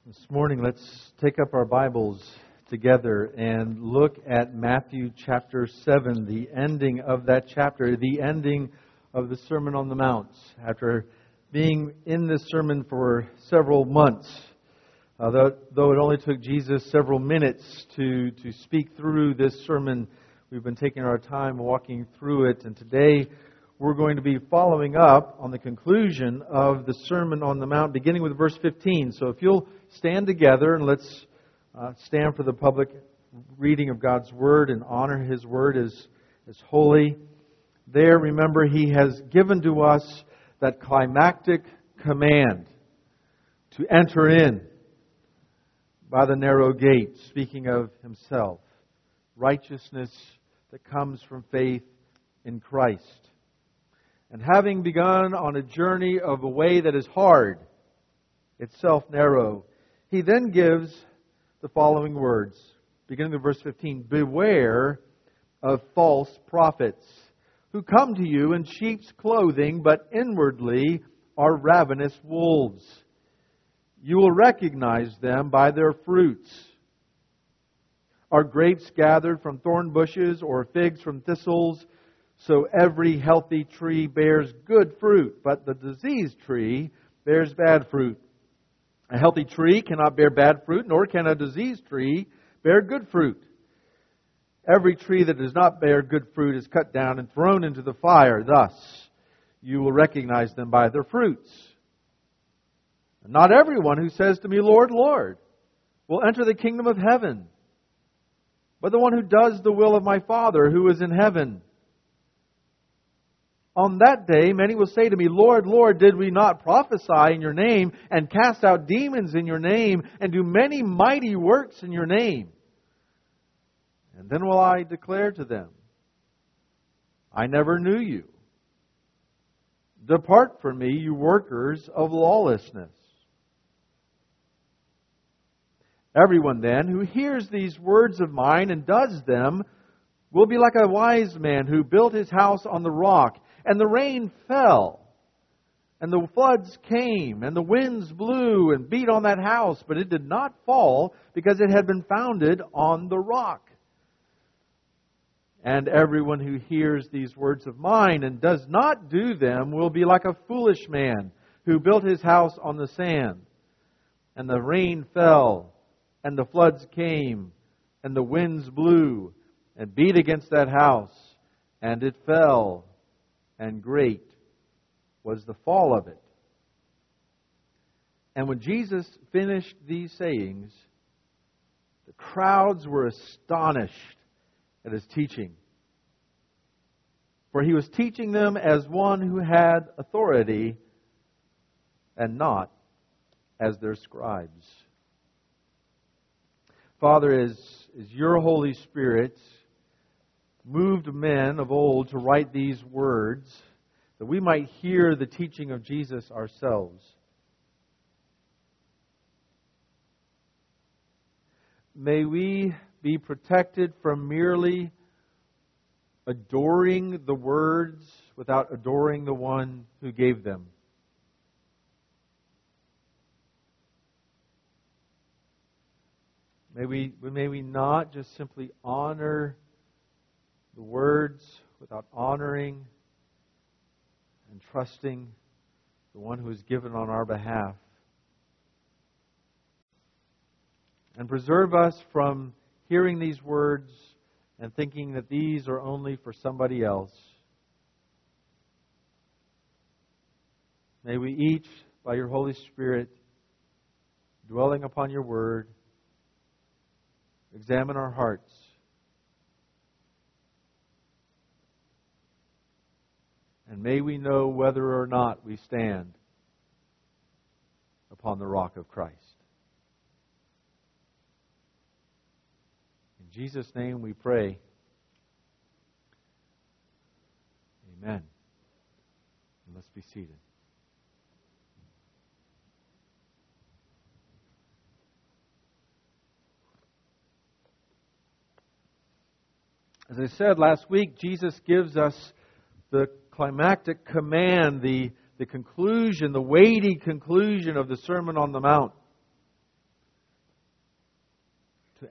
This morning, let's take up our Bibles together and look at Matthew chapter 7, the ending of that chapter, the ending of the Sermon on the Mount. After being in this sermon for several months, though it only took Jesus several minutes to speak through this sermon, we've been taking our time walking through it, and today we're going to be following up on the conclusion of the Sermon on the Mount, beginning with verse 15. So if you'll stand together and let's stand for the public reading of God's Word and honor His Word as holy. There, remember, He has given to us that climactic command to enter in by the narrow gate, speaking of Himself. Righteousness that comes from faith in Christ. And having begun on a journey of a way that is hard, itself narrow, He then gives the following words, beginning with verse 15. Beware of false prophets, who come to you in sheep's clothing, but inwardly are ravenous wolves. You will recognize them by their fruits. Are grapes gathered from thorn bushes or figs from thistles? So every healthy tree bears good fruit, but the diseased tree bears bad fruit. A healthy tree cannot bear bad fruit, nor can a diseased tree bear good fruit. Every tree that does not bear good fruit is cut down and thrown into the fire. Thus, you will recognize them by their fruits. And not everyone who says to me, Lord, Lord, will enter the kingdom of heaven, but the one who does the will of my Father who is in heaven. On that day, many will say to me, Lord, Lord, did we not prophesy in your name and cast out demons in your name and do many mighty works in your name? And then will I declare to them, I never knew you. Depart from me, you workers of lawlessness. Everyone then who hears these words of mine and does them will be like a wise man who built his house on the rock. And the rain fell, and the floods came, and the winds blew and beat on that house, but it did not fall because it had been founded on the rock. And everyone who hears these words of mine and does not do them will be like a foolish man who built his house on the sand. And the rain fell, and the floods came, and the winds blew and beat against that house, and it fell. And great was the fall of it. And when Jesus finished these sayings, the crowds were astonished at His teaching. For He was teaching them as one who had authority and not as their scribes. Father, as your Holy Spirit moved men of old to write these words, that we might hear the teaching of Jesus ourselves. May we be protected from merely adoring the words without adoring the one who gave them. May we not just simply honor the words without honoring and trusting the one who is given on our behalf. And preserve us from hearing these words and thinking that these are only for somebody else. May we each, by your Holy Spirit, dwelling upon your word, examine our hearts. And may we know whether or not we stand upon the rock of Christ. In Jesus' name we pray. Amen. And let's be seated. As I said last week, Jesus gives us the climactic command, the conclusion, the weighty conclusion of the Sermon on the Mount.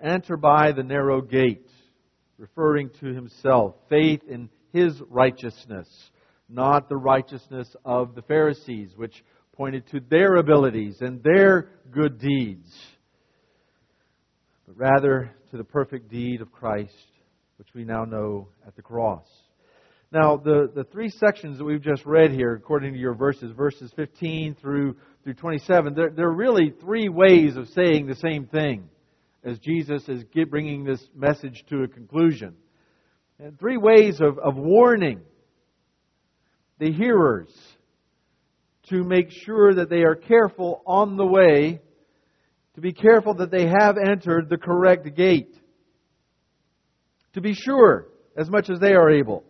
enter by the narrow gate, referring to Himself, faith in His righteousness, not the righteousness of the Pharisees, which pointed to their abilities and their good deeds, but rather to the perfect deed of Christ, which we now know at the cross. Now, the three sections that we've just read here, according to your verses 15 through 27, they're really three ways of saying the same thing as Jesus is bringing this message to a conclusion. And three ways of warning the hearers to make sure that they are careful on the way, to be careful that they have entered the correct gate, to be sure as much as they are able,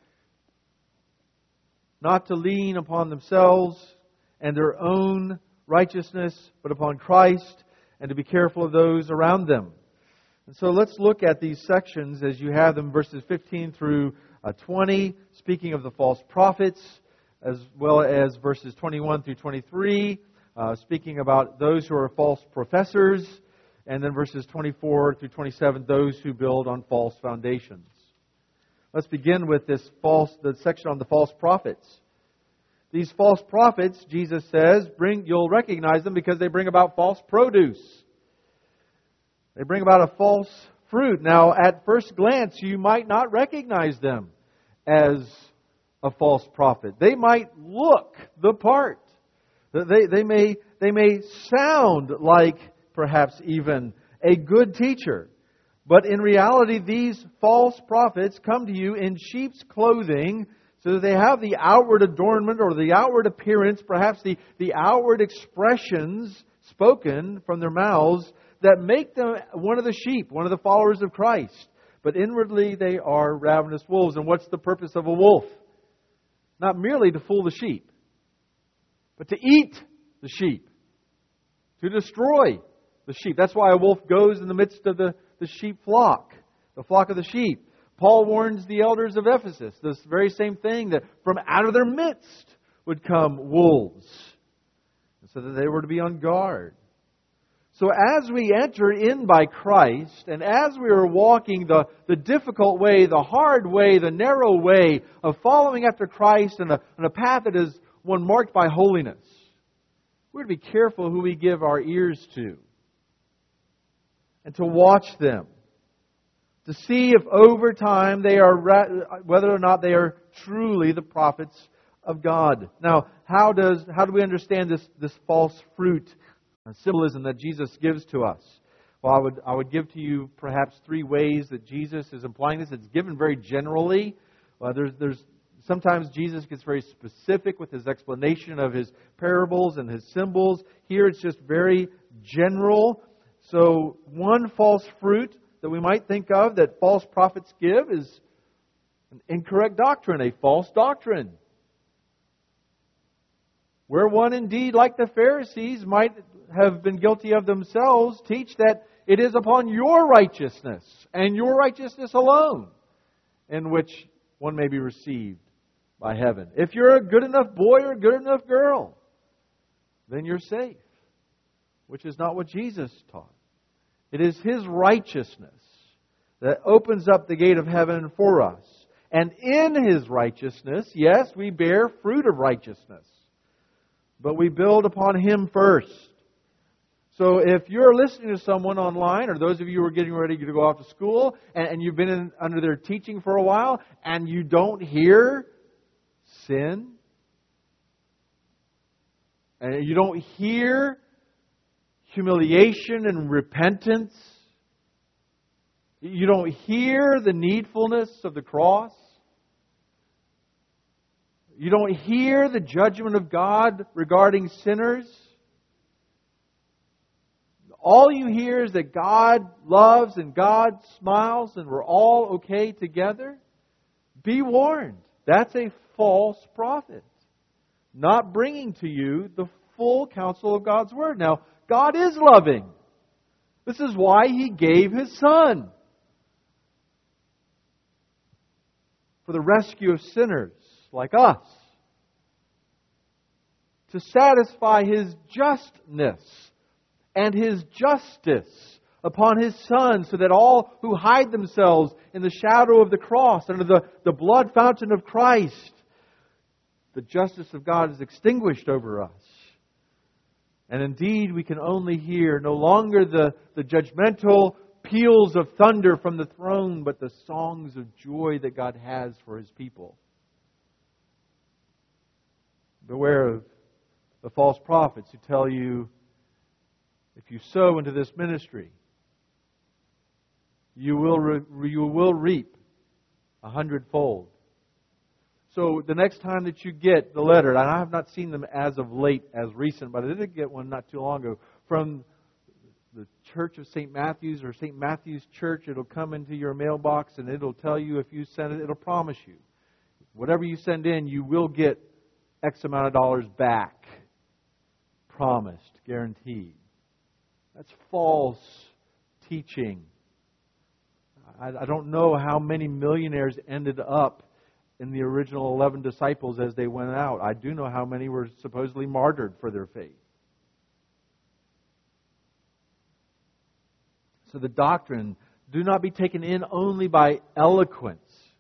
not to lean upon themselves and their own righteousness, but upon Christ, and to be careful of those around them. And so let's look at these sections as you have them, verses 15 through 20, speaking of the false prophets, as well as verses 21 through 23, speaking about those who are false professors, and then verses 24 through 27, those who build on false foundations. Let's begin with the section on the false prophets. These false prophets, Jesus says, you'll recognize them because they bring about false produce. They bring about a false fruit. Now, at first glance, you might not recognize them as a false prophet. They might look the part. They may sound like perhaps even a good teacher. But in reality, these false prophets come to you in sheep's clothing, so that they have the outward adornment or the outward appearance, perhaps the outward expressions spoken from their mouths that make them one of the sheep, one of the followers of Christ. But inwardly they are ravenous wolves. And what's the purpose of a wolf? Not merely to fool the sheep, but to eat the sheep, to destroy the sheep. That's why a wolf goes in the midst of the sheep flock, the flock of the sheep. Paul warns the elders of Ephesus, this very same thing, that from out of their midst would come wolves, so that they were to be on guard. So as we enter in by Christ, and as we are walking the difficult way, the hard way, the narrow way of following after Christ on a path that is one marked by holiness, we're to be careful who we give our ears to, and to watch them, to see if over time they are, whether or not they are truly the prophets of God. Now, how do we understand this false fruit symbolism that Jesus gives to us? Well, I would give to you perhaps three ways that Jesus is implying this. It's given very generally. There's sometimes Jesus gets very specific with His explanation of His parables and His symbols. Here it's just very general. So one false fruit that we might think of that false prophets give is an incorrect doctrine, a false doctrine. Where one indeed, like the Pharisees, might have been guilty of themselves, teach that it is upon your righteousness and your righteousness alone in which one may be received by heaven. If you're a good enough boy or a good enough girl, then you're safe, which is not what Jesus taught. It is His righteousness that opens up the gate of heaven for us. And in His righteousness, yes, we bear fruit of righteousness. But we build upon Him first. So if you're listening to someone online, or those of you who are getting ready to go off to school, and you've been under their teaching for a while, and you don't hear sin, and you don't hear humiliation and repentance, you don't hear the needfulness of the cross, you don't hear the judgment of God regarding sinners, all you hear is that God loves and God smiles and we're all okay together, be warned. That's a false prophet, not bringing to you the full counsel of God's Word. Now, God is loving. This is why He gave His Son, for the rescue of sinners like us, to satisfy His justness and His justice upon His Son, so that all who hide themselves in the shadow of the cross, under the blood fountain of Christ, the justice of God is extinguished over us. And indeed, we can only hear no longer the judgmental peals of thunder from the throne, but the songs of joy that God has for His people. Beware of the false prophets who tell you, if you sow into this ministry, you will reap 100-fold. So the next time that you get the letter, and I have not seen them as of late, as recent, but I did get one not too long ago from the Church of St. Matthew's or St. Matthew's Church. It'll come into your mailbox and it'll tell you if you send it, it'll promise you. Whatever you send in, you will get X amount of dollars back. Promised, guaranteed. That's false teaching. I don't know how many millionaires ended up in the original 11 disciples as they went out. I do know how many were supposedly martyred for their faith. So the doctrine, do not be taken in only by eloquence.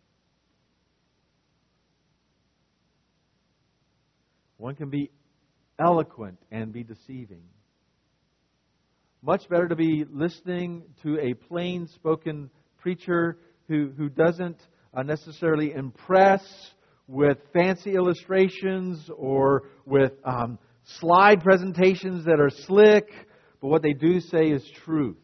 One can be eloquent and be deceiving. Much better to be listening to a plain-spoken preacher who doesn't necessarily impress with fancy illustrations or with slide presentations that are slick, but what they do say is truth.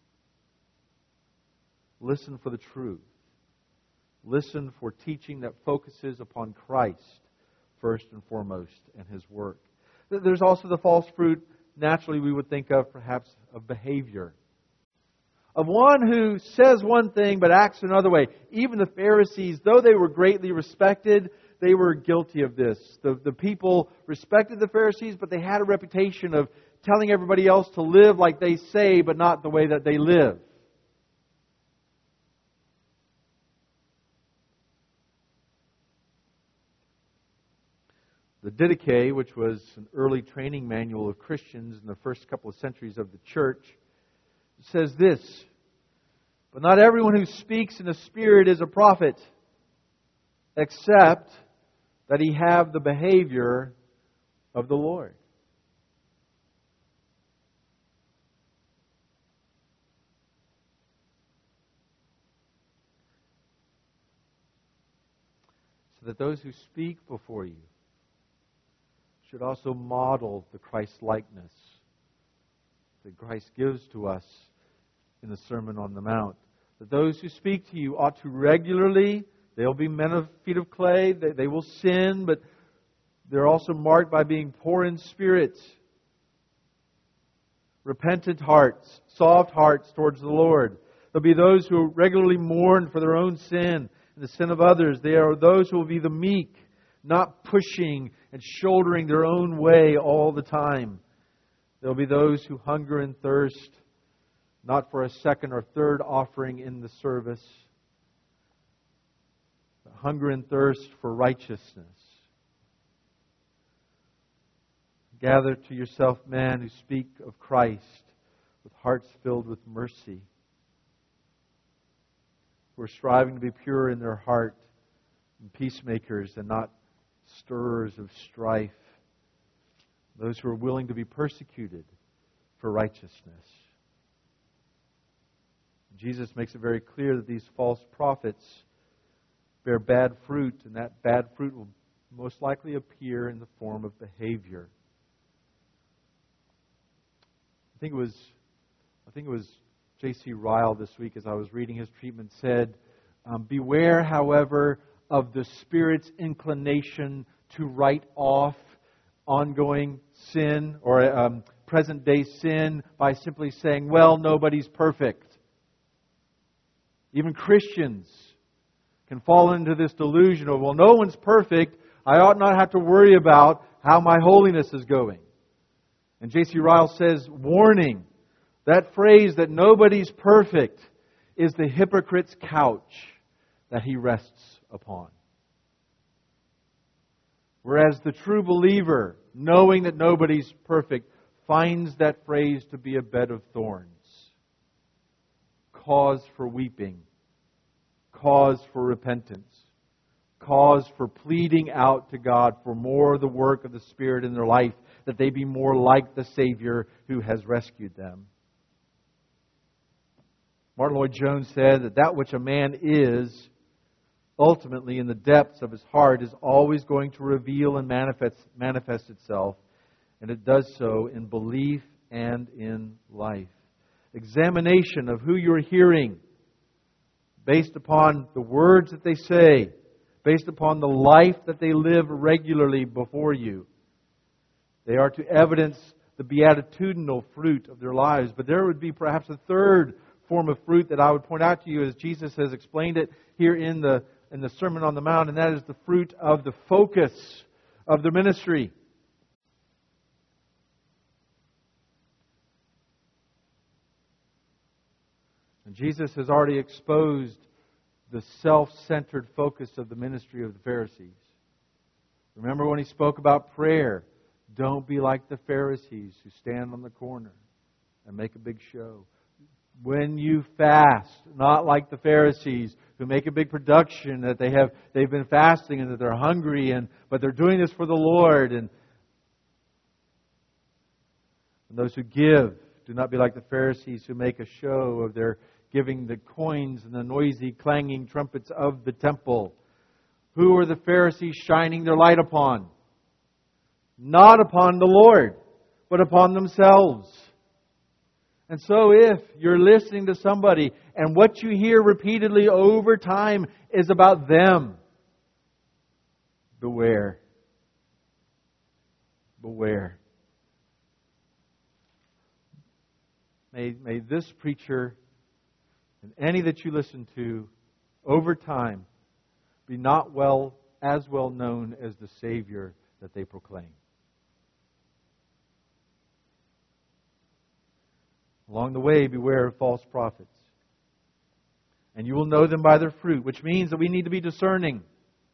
Listen for the truth. Listen for teaching that focuses upon Christ first and foremost and His work. There's also the false fruit, naturally we would think of perhaps of behavior. Of one who says one thing but acts another way. Even the Pharisees, though they were greatly respected, they were guilty of this. The people respected the Pharisees, but they had a reputation of telling everybody else to live like they say, but not the way that they live. The Didache, which was an early training manual of Christians in the first couple of centuries of the church, says this: but not everyone who speaks in the Spirit is a prophet, except that he have the behavior of the Lord. So that those who speak before you should also model the Christ-likeness that Christ gives to us in the Sermon on the Mount. That those who speak to you ought to regularly, they'll be men of feet of clay, they will sin, but they're also marked by being poor in spirit, repentant hearts, soft hearts towards the Lord. There'll be those who regularly mourn for their own sin and the sin of others. They are those who will be the meek, not pushing and shouldering their own way all the time. There'll be those who hunger and thirst, not for a second or third offering in the service, but hunger and thirst for righteousness. Gather to yourself men who speak of Christ with hearts filled with mercy, who are striving to be pure in their heart, and peacemakers and not stirrers of strife, those who are willing to be persecuted for righteousness. Jesus makes it very clear that these false prophets bear bad fruit, and that bad fruit will most likely appear in the form of behavior. I think it was J.C. Ryle this week, as I was reading his treatment, said, beware, however, of the Spirit's inclination to write off ongoing sin or present-day sin by simply saying, well, nobody's perfect. Even Christians can fall into this delusion of, well, no one's perfect. I ought not have to worry about how my holiness is going. And J.C. Ryle says, warning, that phrase that nobody's perfect is the hypocrite's couch that he rests upon. Whereas the true believer, knowing that nobody's perfect, finds that phrase to be a bed of thorns. cause for weeping, cause for repentance, cause for pleading out to God for more of the work of the Spirit in their life, that they be more like the Savior who has rescued them. Martin Lloyd-Jones said that which a man is, ultimately in the depths of his heart, is always going to reveal and manifest itself, and it does so in belief and in life. Examination of who you're hearing, based upon the words that they say, based upon the life that they live regularly before you. They are to evidence the beatitudinal fruit of their lives. But there would be perhaps a third form of fruit that I would point out to you, as Jesus has explained it here in the Sermon on the Mount, and that is the fruit of the focus of the ministry. And Jesus has already exposed the self-centered focus of the ministry of the Pharisees. Remember when He spoke about prayer? Don't be like the Pharisees who stand on the corner and make a big show. When you fast, not like the Pharisees who make a big production that they've been fasting and that they're hungry, but they're doing this for the Lord. And those who give, do not be like the Pharisees who make a show of their giving the coins and the noisy clanging trumpets of the temple. Who are the Pharisees shining their light upon? Not upon the Lord, but upon themselves. And so if you're listening to somebody and what you hear repeatedly over time is about them, beware. Beware. May this preacher and any that you listen to over time be not as well known as the Savior that they proclaim. Along the way, beware of false prophets. And you will know them by their fruit, which means that we need to be discerning.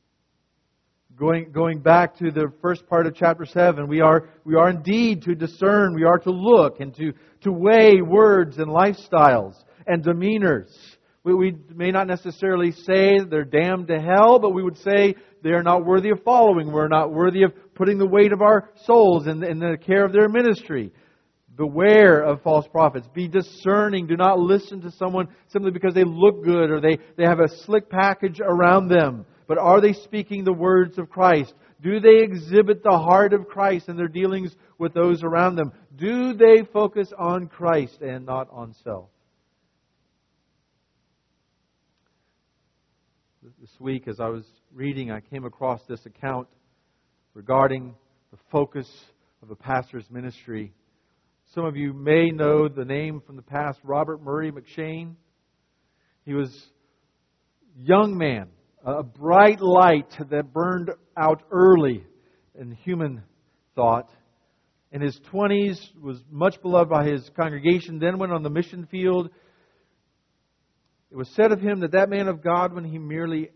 Going back to the first part of chapter 7, we are indeed to discern, we are to look and to weigh words and lifestyles and demeanors. We may not necessarily say they're damned to hell, but we would say they are not worthy of following. We're not worthy of putting the weight of our souls in the care of their ministry. Beware of false prophets. Be discerning. Do not listen to someone simply because they look good or they have a slick package around them. But are they speaking the words of Christ? Do they exhibit the heart of Christ in their dealings with those around them? Do they focus on Christ and not on self? This week, as I was reading, I came across this account regarding the focus of a pastor's ministry. Some of you may know the name from the past, Robert Murray M'Cheyne. He was a young man, a bright light that burned out early in human thought. In his 20s, was much beloved by his congregation, then went on the mission field. It was said of him that man of God, when he merely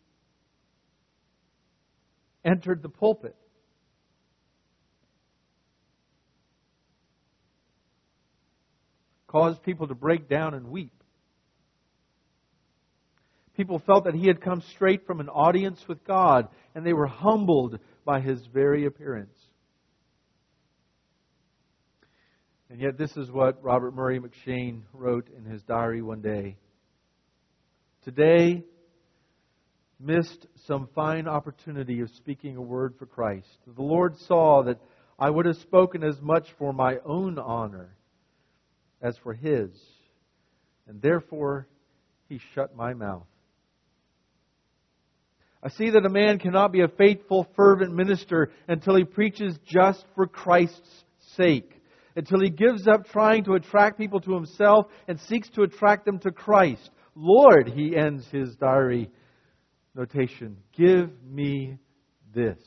entered the pulpit, caused people to break down and weep. People felt that he had come straight from an audience with God, and they were humbled by his very appearance. And yet this is what Robert Murray M'Cheyne wrote in his diary one day. Today, missed some fine opportunity of speaking a word for Christ. The Lord saw that I would have spoken as much for my own honor as for His, and therefore He shut my mouth. I see that a man cannot be a faithful, fervent minister until he preaches just for Christ's sake, until he gives up trying to attract people to himself and seeks to attract them to Christ. Lord, he ends his diary notation, give me this.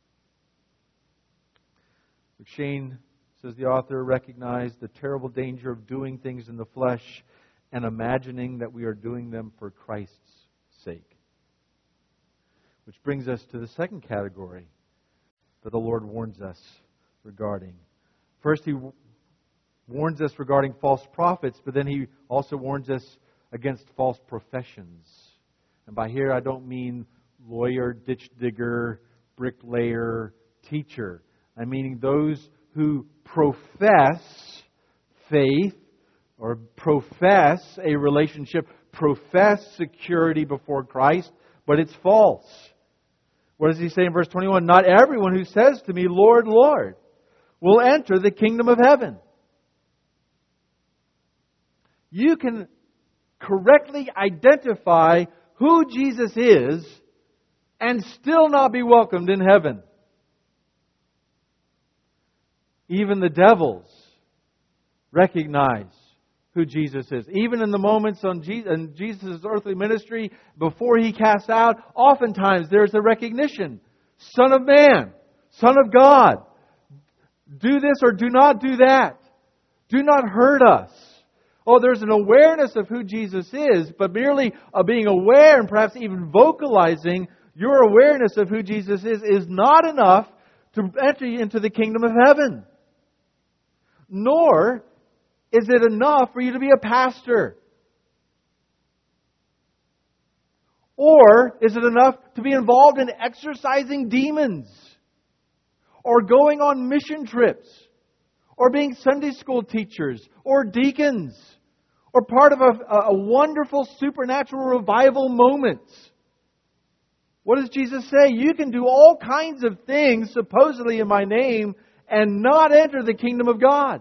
M'Cheyne, says the author, recognized the terrible danger of doing things in the flesh and imagining that we are doing them for Christ's sake. Which brings us to the second category that the Lord warns us regarding. First, He warns us regarding false prophets, but then He also warns us against false professions. And by here I don't mean lawyer, ditch digger, bricklayer, teacher. I'm meaning those who profess faith or profess a relationship, profess security before Christ, but it's false. What does he say in verse 21? Not everyone who says to me, Lord, Lord, will enter the kingdom of heaven. You can correctly identify who Jesus is and still not be welcomed in heaven. Even the devils recognize who Jesus is. Even in the moments in Jesus' earthly ministry, before He casts out, oftentimes there's a recognition. Son of man, Son of God, do this or do not do that. Do not hurt us. Oh, there's an awareness of who Jesus is, but merely being aware and perhaps even vocalizing your awareness of who Jesus is not enough to enter into the kingdom of heaven. Nor is it enough for you to be a pastor? Or is it enough to be involved in exorcising demons? Or going on mission trips? Or being Sunday school teachers? Or deacons? Or part of a wonderful supernatural revival moment? What does Jesus say? You can do all kinds of things, supposedly in my name, and not enter the kingdom of God.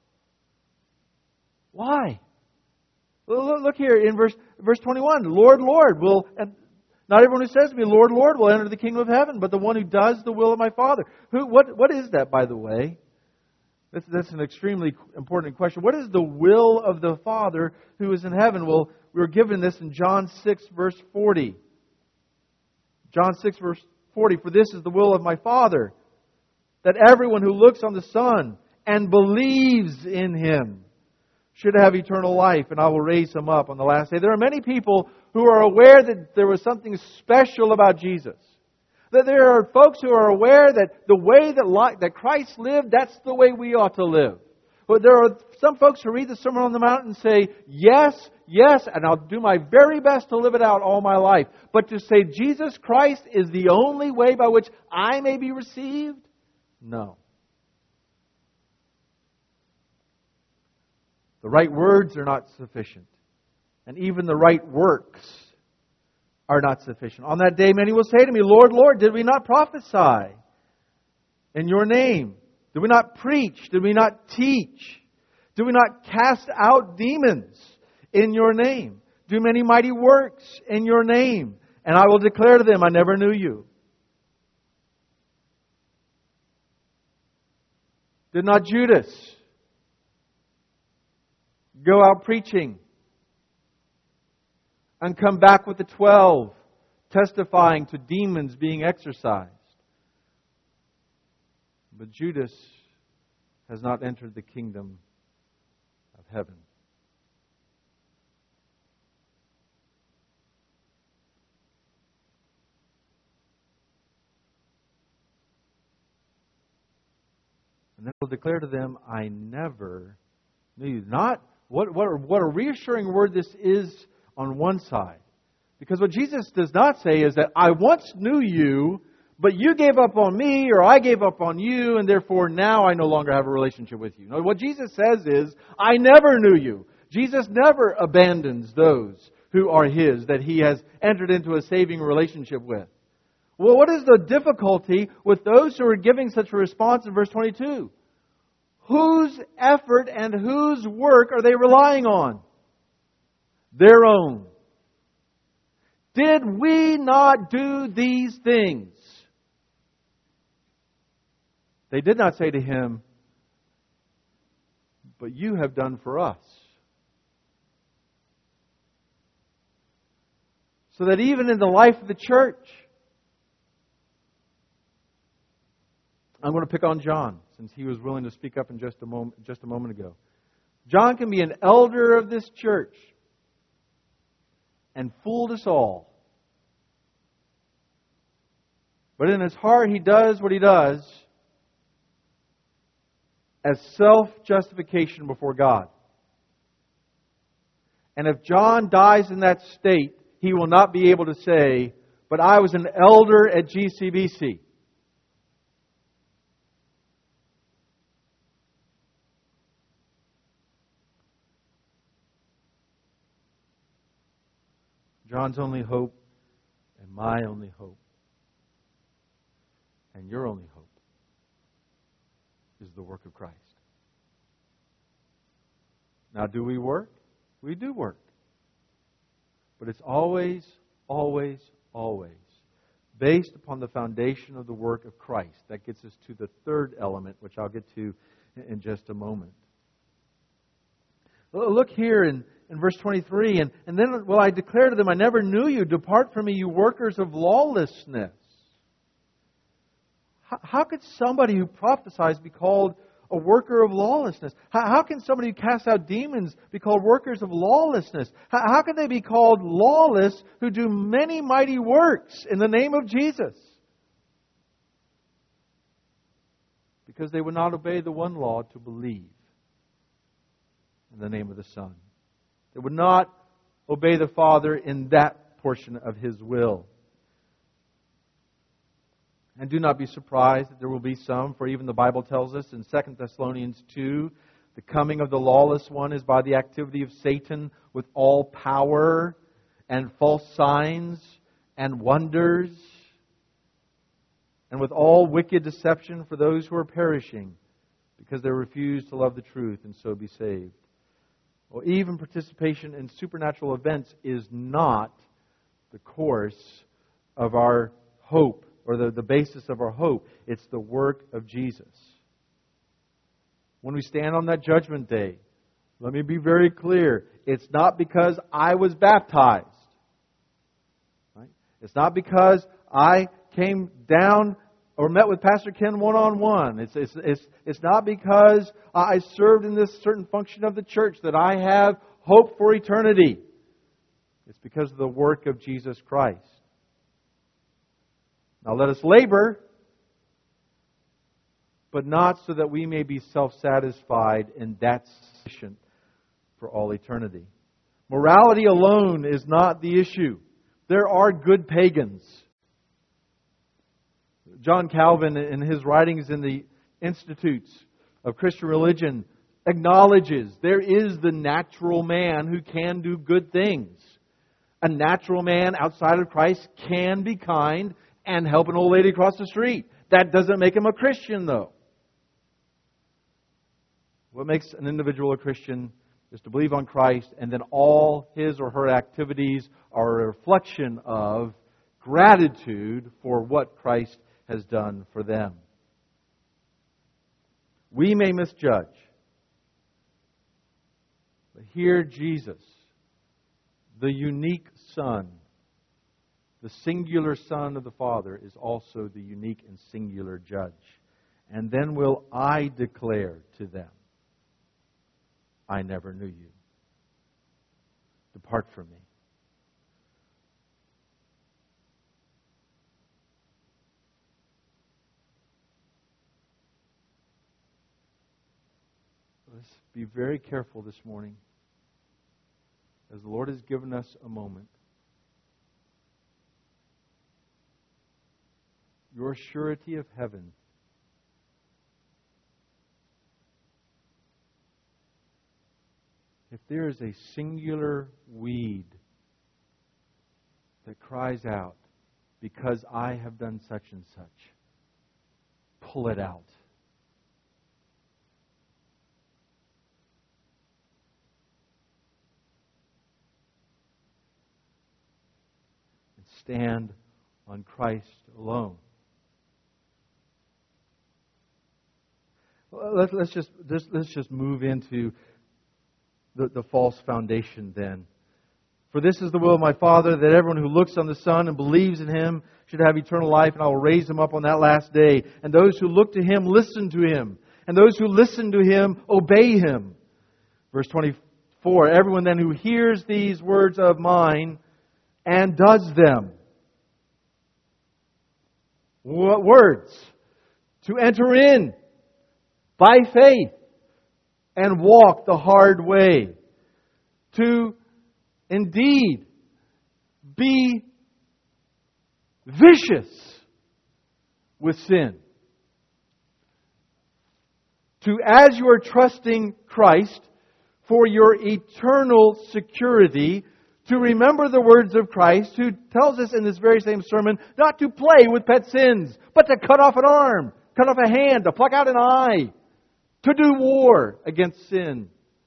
Why? Look here in verse 21. Lord, Lord, not everyone who says to me, Lord, Lord, will enter the kingdom of heaven, but the one who does the will of my Father. What is that, by the way? That's an extremely important question. What is the will of the Father who is in heaven? Well, we were given this in John 6, verse 40. John 6, verse 40. For this is the will of my Father, that everyone who looks on the Son and believes in Him should have eternal life, and I will raise him up on the last day. There are many people who are aware that there was something special about Jesus. That there are folks who are aware that the way that Christ lived, that's the way we ought to live. But there are some folks who read the Sermon on the Mount and say, yes, yes, and I'll do my very best to live it out all my life. But to say Jesus Christ is the only way by which I may be received? No. The right words are not sufficient. And even the right works are not sufficient. On that day, many will say to me, Lord, Lord, did we not prophesy in your name? Did we not preach? Did we not teach? Did we not cast out demons in your name? Do many mighty works in your name? And I will declare to them, I never knew you. Did not Judas go out preaching and come back with the 12, testifying to demons being exorcised? But Judas has not entered the kingdom of heaven. And then will declare to them, I never knew you. Not what a reassuring word this is on one side. Because what Jesus does not say is that I once knew you, but you gave up on me, or I gave up on you, and therefore now I no longer have a relationship with you. No, what Jesus says is, I never knew you. Jesus never abandons those who are His, that He has entered into a saving relationship with. Well, what is the difficulty with those who are giving such a response in verse 22? Whose effort and whose work are they relying on? Their own. Did we not do these things? They did not say to Him, but you have done for us. So that even in the life of the church, I'm going to pick on John, since he was willing to speak up in just a moment ago. John can be an elder of this church and fooled us all. But in his heart, he does what he does as self-justification before God. And if John dies in that state, he will not be able to say, "But I was an elder at GCBC." John's only hope, and my only hope, and your only hope is the work of Christ. Now, do we work? We do work. But it's always, always, always based upon the foundation of the work of Christ. That gets us to the third element, which I'll get to in just a moment. Look here in verse 23, and then will I declare to them, "I never knew you. Depart from me, you workers of lawlessness." How could somebody who prophesies be called a worker of lawlessness? How can somebody who casts out demons be called workers of lawlessness? How can they be called lawless who do many mighty works in the name of Jesus? Because they would not obey the one law to believe in the name of the Son. They would not obey the Father in that portion of His will. And do not be surprised that there will be some, for even the Bible tells us in 2 Thessalonians 2, the coming of the lawless one is by the activity of Satan with all power and false signs and wonders, and with all wicked deception for those who are perishing, because they refuse to love the truth and so be saved. Well, even participation in supernatural events is not the course of our hope, or the basis of our hope. It's the work of Jesus. When we stand on that judgment day, let me be very clear. It's not because I was baptized. Right? It's not because I came down or met with Pastor Ken one-on-one. It's not because I served in this certain function of the church that I have hope for eternity. It's because of the work of Jesus Christ. Now let us labor, but not so that we may be self-satisfied, and that's sufficient for all eternity. Morality alone is not the issue. There are good pagans. John Calvin, in his writings in the Institutes of Christian Religion, acknowledges there is the natural man who can do good things. A natural man outside of Christ can be kind and help an old lady across the street. That doesn't make him a Christian, though. What makes an individual a Christian is to believe on Christ, and then all his or her activities are a reflection of gratitude for what Christ has done for them. We may misjudge, but here Jesus, the unique Son, the singular Son of the Father, is also the unique and singular Judge. And then will I declare to them, "I never knew you. Depart from me." Let's be very careful this morning, as the Lord has given us a moment. Your surety of heaven if there is a singular weed that cries out, "Because I have done such and such," pull it out. And stand on Christ alone. Let's just move into the false foundation then. "For this is the will of my Father, that everyone who looks on the Son and believes in Him should have eternal life, and I will raise him up on that last day. And those who look to Him listen to Him, and those who listen to Him obey Him." Verse 24, "Everyone then who hears these words of mine and does them." What words? To enter in by faith and walk the hard way. To indeed be vicious with sin. To, as you are trusting Christ for your eternal security, to remember the words of Christ, who tells us in this very same sermon not to play with pet sins, but to cut off an arm, cut off a hand, to pluck out an eye, to do war against sin.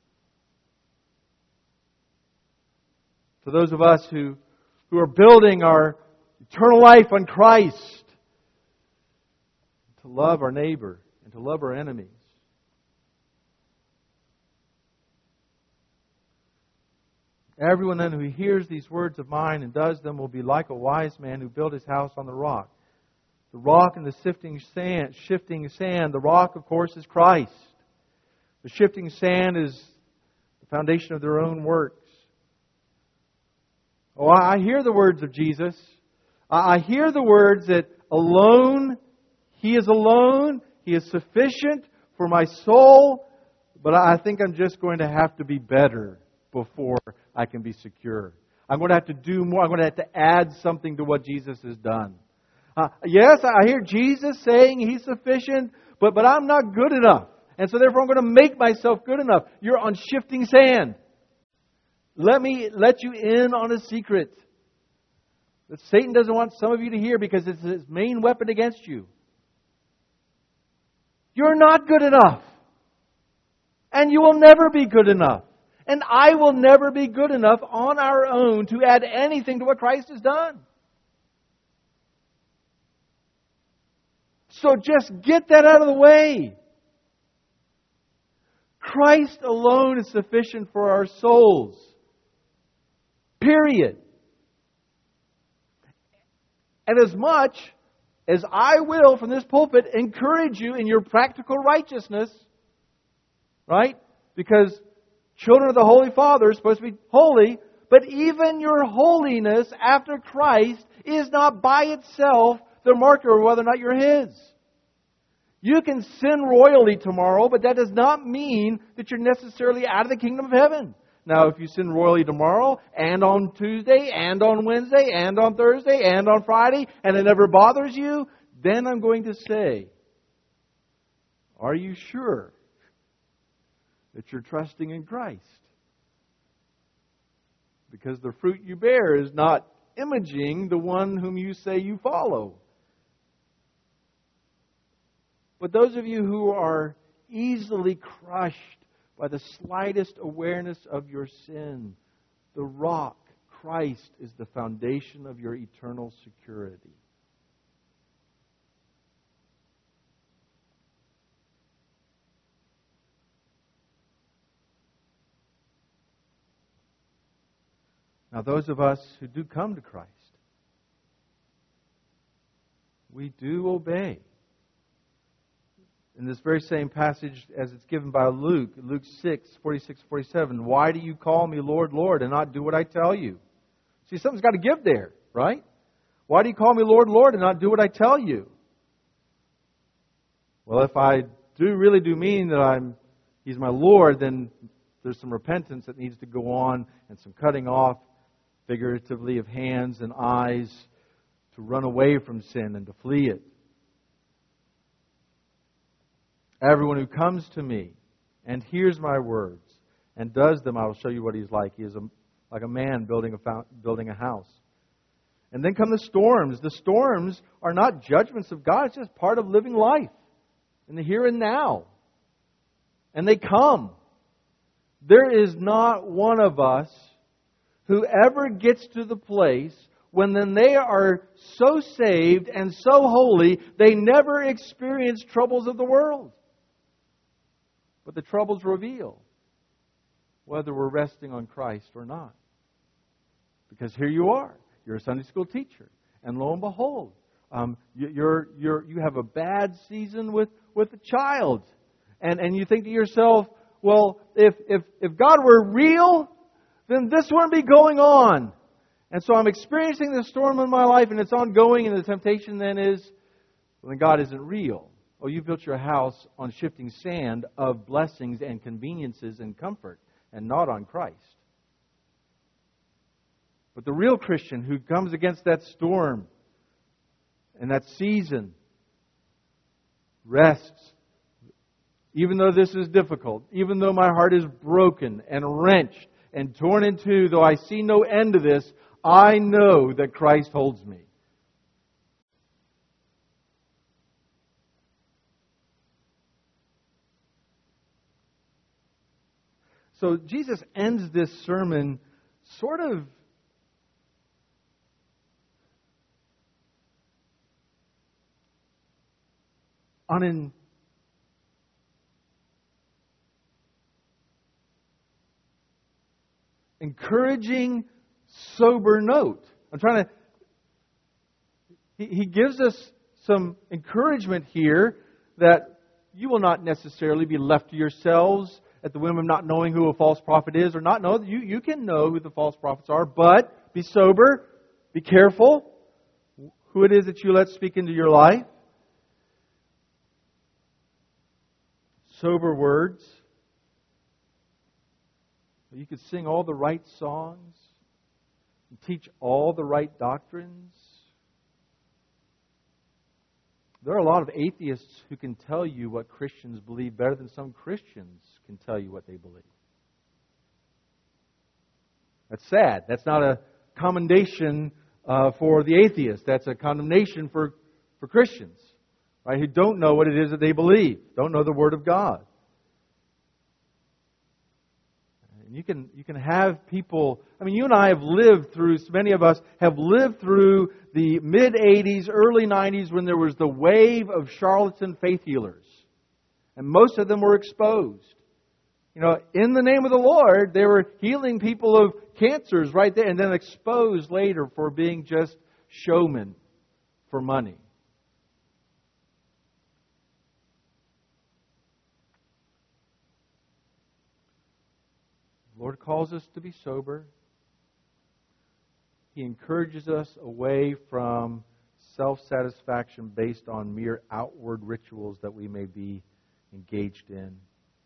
To those of us who are building our eternal life on Christ, to love our neighbor and to love our enemies. Everyone then who hears these words of mine and does them will be like a wise man who built his house on the rock. The rock and the shifting sand. The rock, of course, is Christ. The shifting sand is the foundation of their own works. Oh, I hear the words of Jesus. I hear the words that alone, He is alone. He is sufficient for my soul. But I think I'm just going to have to be better before I can be secure. I'm going to have to do more. I'm going to have to add something to what Jesus has done. Yes, I hear Jesus saying He's sufficient, but I'm not good enough. And so therefore I'm going to make myself good enough. You're on shifting sand. Let me let you in on a secret that Satan doesn't want some of you to hear because it's his main weapon against you. You're not good enough. And you will never be good enough. And I will never be good enough on our own to add anything to what Christ has done. So just get that out of the way. Christ alone is sufficient for our souls. Period. And as much as I will from this pulpit encourage you in your practical righteousness, right? Because children of the Holy Father are supposed to be holy, but even your holiness after Christ is not by itself the marker of whether or not you're His. You can sin royally tomorrow, but that does not mean that you're necessarily out of the kingdom of heaven. Now, if you sin royally tomorrow, and on Tuesday, and on Wednesday, and on Thursday, and on Friday, and it never bothers you, then I'm going to say, are you sure that you're trusting in Christ? Because the fruit you bear is not imaging the one whom you say you follow. But those of you who are easily crushed by the slightest awareness of your sin, the rock, Christ, is the foundation of your eternal security. Now, those of us who do come to Christ, we do obey. In this very same passage as it's given by Luke 6, 46, 47, why do you call me Lord, Lord, and not do what I tell you? See, something's got to give there, right? Why do you call me Lord, Lord, and not do what I tell you? Well, if I really do mean that He's my Lord, then there's some repentance that needs to go on and some cutting off, figuratively, of hands and eyes to run away from sin and to flee it. Everyone who comes to me and hears my words and does them, I will show you what He's like. He is like a man building a house. And then come the storms. The storms are not judgments of God. It's just part of living life in the here and now. And they come. There is not one of us who ever gets to the place when then they are so saved and so holy, they never experience troubles of the world. But the troubles reveal whether we're resting on Christ or not. Because here you are. You're a Sunday school teacher. And lo and behold, you have a bad season with a child. And you think to yourself, well, if God were real, then this wouldn't be going on. And so I'm experiencing this storm in my life and it's ongoing, and the temptation then is, well, then God isn't real. Oh, you built your house on shifting sand of blessings and conveniences and comfort, and not on Christ. But the real Christian who comes against that storm and that season rests. Even though this is difficult, even though my heart is broken and wrenched and torn in two, though I see no end to this, I know that Christ holds me. So Jesus ends this sermon sort of on an encouraging, sober note. He gives us some encouragement here that you will not necessarily be left to yourselves at the whim of not knowing who a false prophet is or not know. You can know who the false prophets are, but be sober, be careful who it is that you let speak into your life. Sober words. You could sing all the right songs and teach all the right doctrines. There are a lot of atheists who can tell you what Christians believe better than some Christians can tell you what they believe. That's sad. That's not a commendation for the atheist. That's a condemnation for Christians, right, who don't know what it is that they believe, don't know the Word of God. You can have people, you and I have lived through, many of us have lived through the mid-'80s, early '90s when there was the wave of charlatan faith healers. And most of them were exposed. In the name of the Lord, they were healing people of cancers right there and then exposed later for being just showmen for money. The Lord calls us to be sober. He encourages us away from self-satisfaction based on mere outward rituals that we may be engaged in.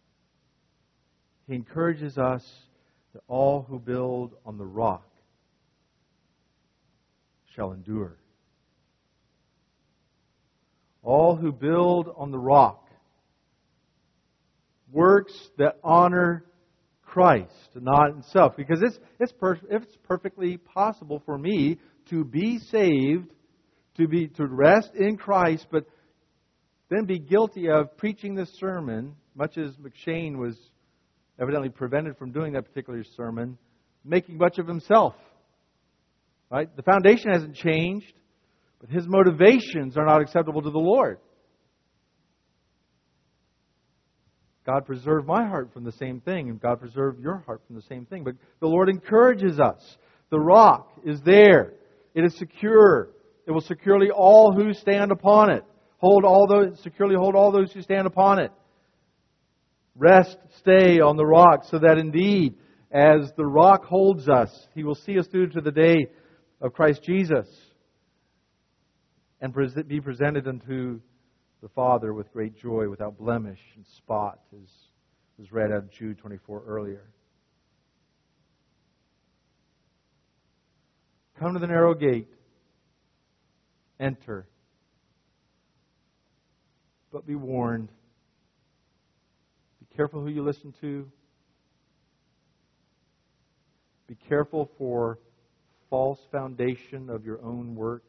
He encourages us that all who build on the rock shall endure. All who build on the rock, works that honor Christ, not himself. Because it's perfectly possible for me to be saved, to rest in Christ, but then be guilty of preaching this sermon, much as McShane was evidently prevented from doing that particular sermon, making much of himself. Right? The foundation hasn't changed, but his motivations are not acceptable to the Lord. God preserve my heart from the same thing, and God preserve your heart from the same thing. But the Lord encourages us. The rock is there. It is secure. It will securely all who stand upon it. Securely hold all those who stand upon it. Rest, stay on the rock, so that indeed, as the rock holds us, He will see us through to the day of Christ Jesus and be presented unto the Father with great joy, without blemish and spot, as was read out of Jude 24 earlier. Come to the narrow gate. Enter. But be warned. Be careful who you listen to. Be careful for false foundation of your own works.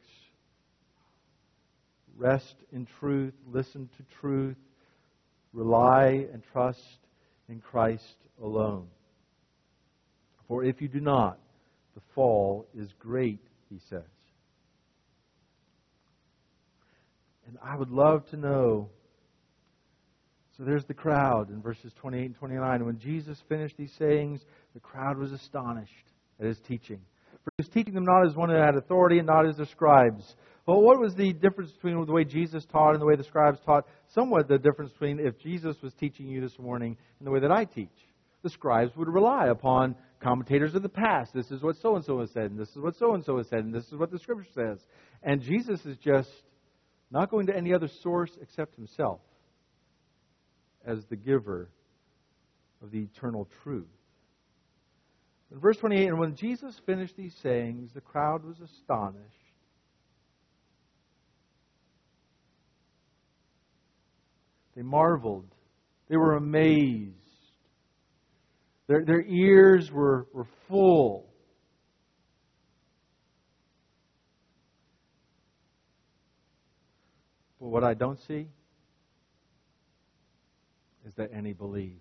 Rest in truth, listen to truth, rely and trust in Christ alone. For if you do not, the fall is great, he says. And I would love to know. So there's the crowd in verses 28 and 29. And when Jesus finished these sayings, the crowd was astonished at His teaching. For He was teaching them not as one who had authority and not as the scribes. Well, what was the difference between the way Jesus taught and the way the scribes taught? Somewhat the difference between if Jesus was teaching you this morning and the way that I teach. The scribes would rely upon commentators of the past. This is what so-and-so has said, and this is what so-and-so has said, and this is what the Scripture says. And Jesus is just not going to any other source except Himself as the giver of the eternal truth. In verse 28, and when Jesus finished these sayings, the crowd was astonished. They marveled. They were amazed. Their ears were full. But what I don't see is that any believed.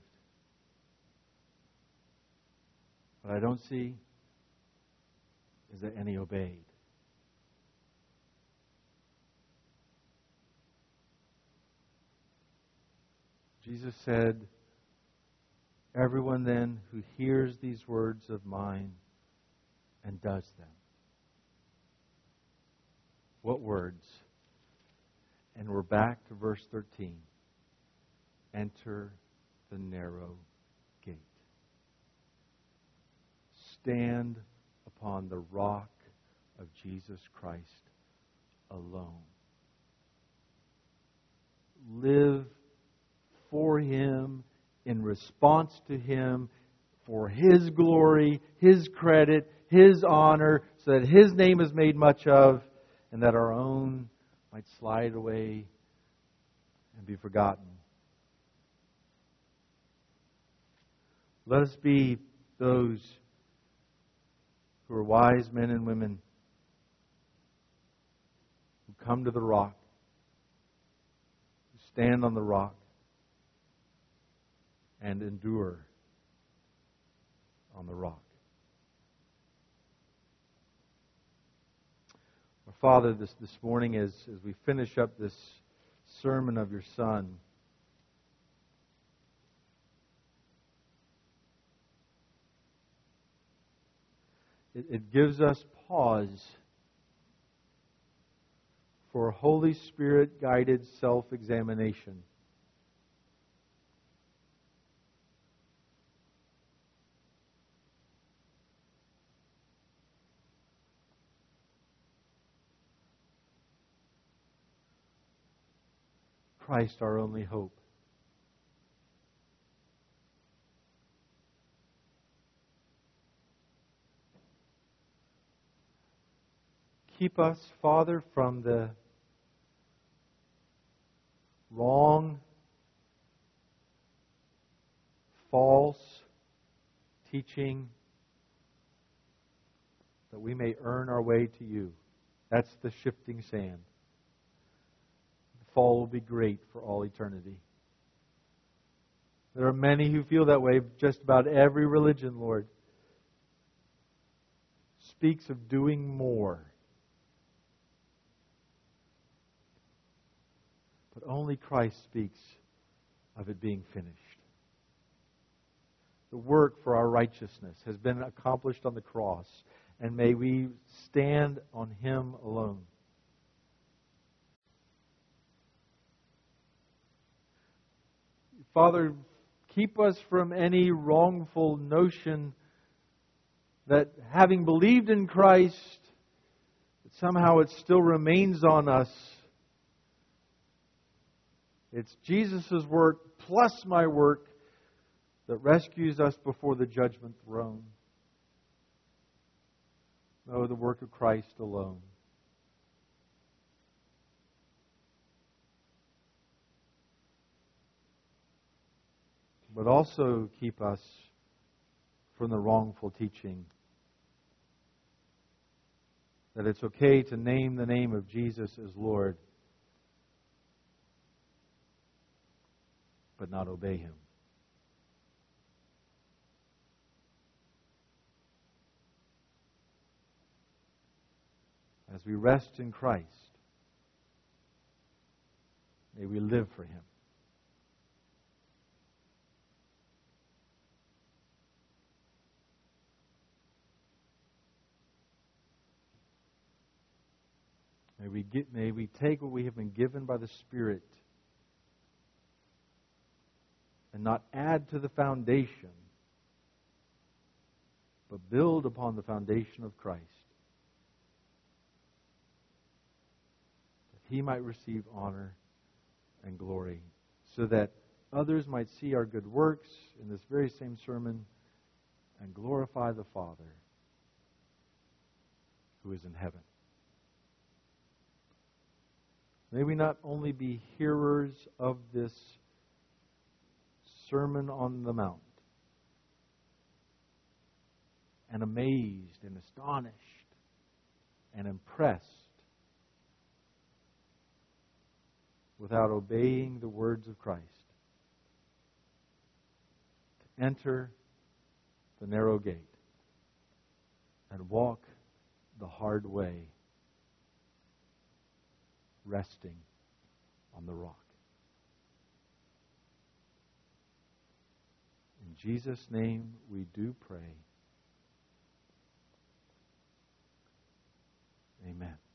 What I don't see is that any obeyed. Jesus said, everyone then who hears these words of mine and does them. What words? And we're back to verse 13. Enter the narrow gate. Stand upon the rock of Jesus Christ alone. Live for Him, in response to Him, for His glory, His credit, His honor, so that His name is made much of, and that our own might slide away and be forgotten. Let us be those who are wise men and women who come to the rock, who stand on the rock, and endure on the rock. Our Father, this morning as we finish up this sermon of your Son, it gives us pause for Holy Spirit-guided self-examination. Christ, our only hope. Keep us, Father, from the wrong, false teaching that we may earn our way to you. That's the shifting sand. The fall will be great for all eternity. There are many who feel that way. Just about every religion, Lord, speaks of doing more. But only Christ speaks of it being finished. The work for our righteousness has been accomplished on the cross, and may we stand on Him alone. Father, keep us from any wrongful notion that having believed in Christ, that somehow it still remains on us. It's Jesus' work plus my work that rescues us before the judgment throne. No, the work of Christ alone. But also keep us from the wrongful teaching that it's okay to name the name of Jesus as Lord, but not obey Him. As we rest in Christ, may we live for Him. May we take what we have been given by the Spirit and not add to the foundation, but build upon the foundation of Christ, that He might receive honor and glory, so that others might see our good works in this very same sermon and glorify the Father who is in heaven. May we not only be hearers of this Sermon on the Mount and amazed and astonished and impressed without obeying the words of Christ, to enter the narrow gate and walk the hard way, resting on the rock. In Jesus' name we do pray. Amen.